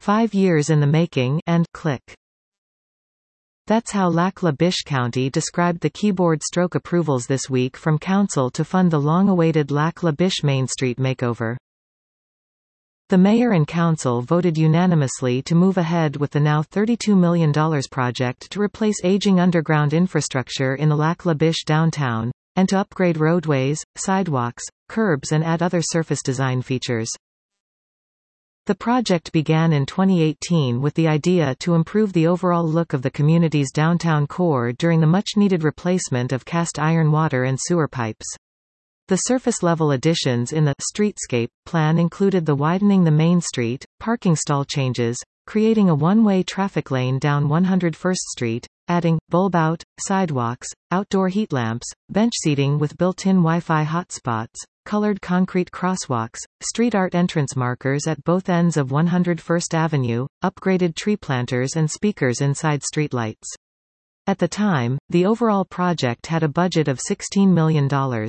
5 years in the making, and click. That's how Lac-La-Biche County described the keyboard stroke approvals this week from Council to fund the long-awaited Lac-La-Biche Main Street makeover. The mayor and council voted unanimously to move ahead with the now $32 million project to replace aging underground infrastructure in the Lac-La-Biche downtown, and to upgrade roadways, sidewalks, curbs and add other surface design features. The project began in 2018 with the idea to improve the overall look of the community's downtown core during the much-needed replacement of cast iron water and sewer pipes. The surface-level additions in the streetscape plan included the widening the main street, parking stall changes, creating a one-way traffic lane down 101st Street, adding bulb-out sidewalks, outdoor heat lamps, bench seating with built-in Wi-Fi hotspots, colored concrete crosswalks, street art entrance markers at both ends of 101st Avenue, upgraded tree planters and speakers inside streetlights. At the time, the overall project had a budget of $16 million.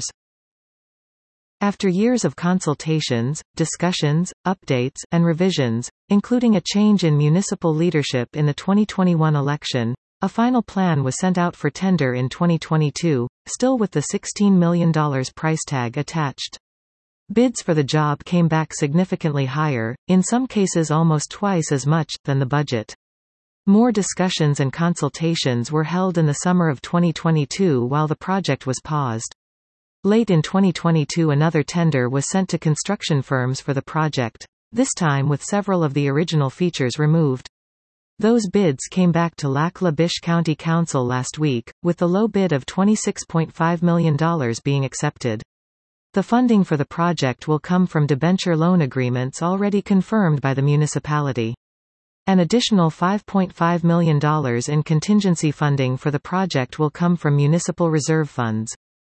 After years of consultations, discussions, updates, and revisions, including a change in municipal leadership in the 2021 election, a final plan was sent out for tender in 2022, still with the $16 million price tag attached. Bids for the job came back significantly higher, in some cases almost twice as much, than the budget. More discussions and consultations were held in the summer of 2022 while the project was paused. Late in 2022 another tender was sent to construction firms for the project, this time with several of the original features removed. Those bids came back to Lac-La-Biche County Council last week, with the low bid of $26.5 million being accepted. The funding for the project will come from debenture loan agreements already confirmed by the municipality. An additional $5.5 million in contingency funding for the project will come from municipal reserve funds.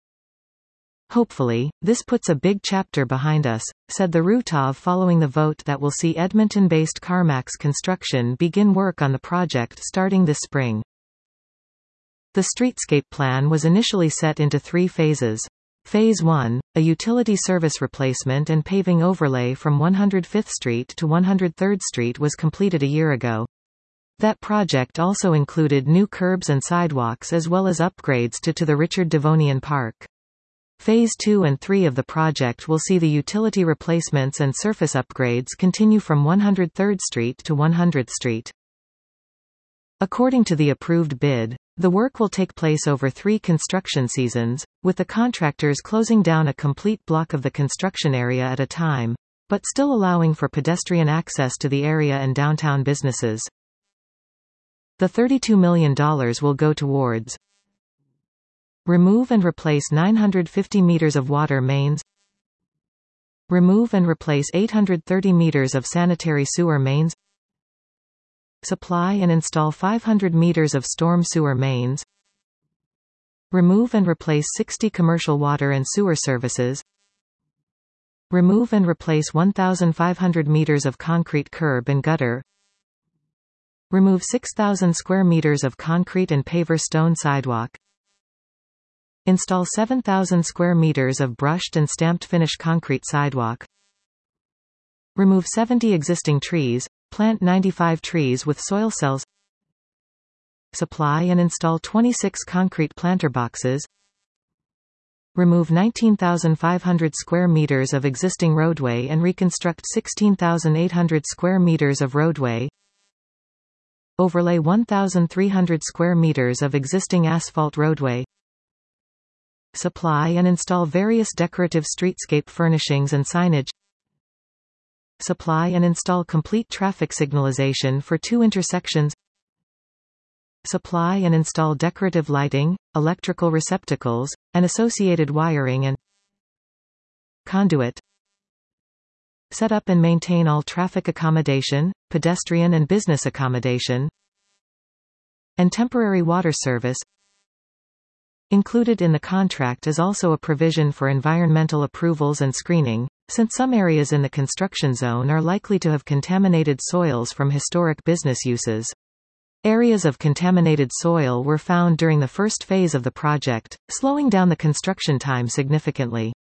Hopefully, this puts a big chapter behind us, said the RUTAV following the vote that will see Edmonton-based CarMax Construction begin work on the project starting this spring. The streetscape plan was initially set into 3 phases. Phase 1, a utility service replacement and paving overlay from 105th Street to 103rd Street was completed a year ago. That project also included new curbs and sidewalks as well as upgrades to the Richard Devonian Park. Phase 2 and 3 of the project will see the utility replacements and surface upgrades continue from 103rd Street to 100th Street. According to the approved bid, the work will take place over 3 construction seasons, with the contractors closing down a complete block of the construction area at a time, but still allowing for pedestrian access to the area and downtown businesses. The $32 million will go towards remove and replace 950 meters of water mains, remove and replace 830 meters of sanitary sewer mains, supply and install 500 meters of storm sewer mains, remove and replace 60 commercial water and sewer services, remove and replace 1,500 meters of concrete curb and gutter, remove 6,000 square meters of concrete and paver stone sidewalk, install 7,000 square meters of brushed and stamped finish concrete sidewalk, remove 70 existing trees, plant 95 trees with soil cells, supply and install 26 concrete planter boxes, remove 19,500 square meters of existing roadway and reconstruct 16,800 square meters of roadway, overlay 1,300 square meters of existing asphalt roadway, supply and install various decorative streetscape furnishings and signage, supply and install complete traffic signalization for 2 intersections, supply and install decorative lighting, electrical receptacles, and associated wiring and conduit, set up and maintain all traffic accommodation, pedestrian and business accommodation, and temporary water service. Included in the contract is also a provision for environmental approvals and screening, since some areas in the construction zone are likely to have contaminated soils from historic business uses. Areas of contaminated soil were found during the first phase of the project, slowing down the construction time significantly.